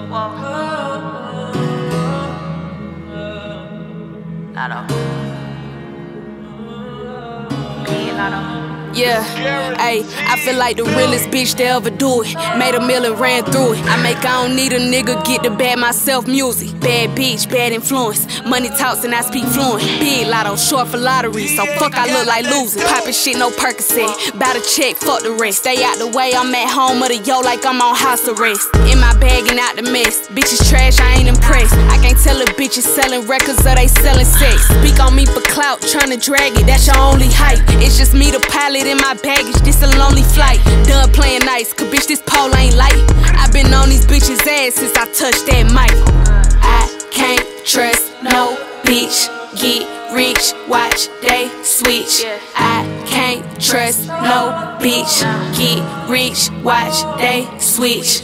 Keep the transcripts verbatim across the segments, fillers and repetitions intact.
Yeah, ayy, I feel like the realest bitch to ever do it. Made a meal and ran through it. I make I don't need a nigga, get the bad myself music. Bad bitch, bad influence. Money talks and I speak fluent. Big lotto, short for lottery, so fuck I look like losing. Poppin' shit, no Percocet. Bout a check, fuck the rest. Stay out the way, I'm at home of the yo like I'm on house arrest. In my bag and out the mess. Bitches trash, I ain't impressed. I can't tell if bitches selling records or they selling sex. Speak on me for clout, tryna drag it, that's your only hype. It's just me the pilot in my baggage, this a lonely flight. Done playing nice, cause bitch this pole ain't light. I been on these bitches' ass since I touched that mic. I can't trust no bitch, get rich, watch they switch. I can't trust no bitch, get rich, watch they switch.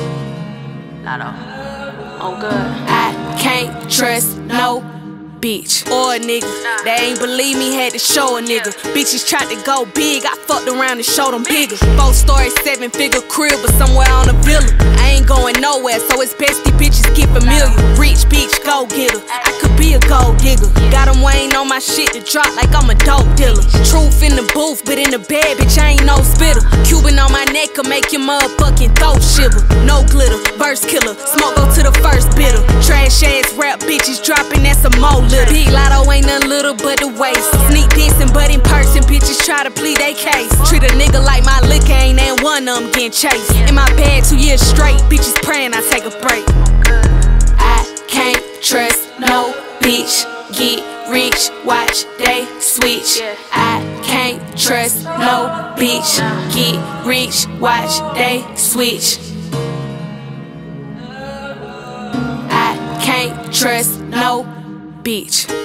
Lotto, on good. I can't trust no bitch or a nigga. They ain't believe me, had to show a nigga. Bitches tried to go big, I fucked around and showed them bigger. Four story, seven figure crib, but somewhere on a villa. I ain't going nowhere, so it's best these bitches get familiar. Rich bitch, go getter. I could be a gold digger. Got them waiting on my shit to drop like I'm a dope dealer. Truth in the booth, but in the bed, bitch, I ain't no spitter. Cuban on my neck could make your motherfucking throat shiver. No glitter, verse killer. Smoke go to the first bitter. Trash ass rap bitches dropping, that's a mo. Big lotto ain't nothing little but the waste. Sneak dissing, but in person, bitches try to plead they case. Treat a nigga like my liquor, ain't that one of them getting chased. In my bag two years straight, bitches praying I take a break. I can't trust no bitch, get rich, watch they switch. I can't trust no bitch, get rich, watch they switch. I can't trust no bitch.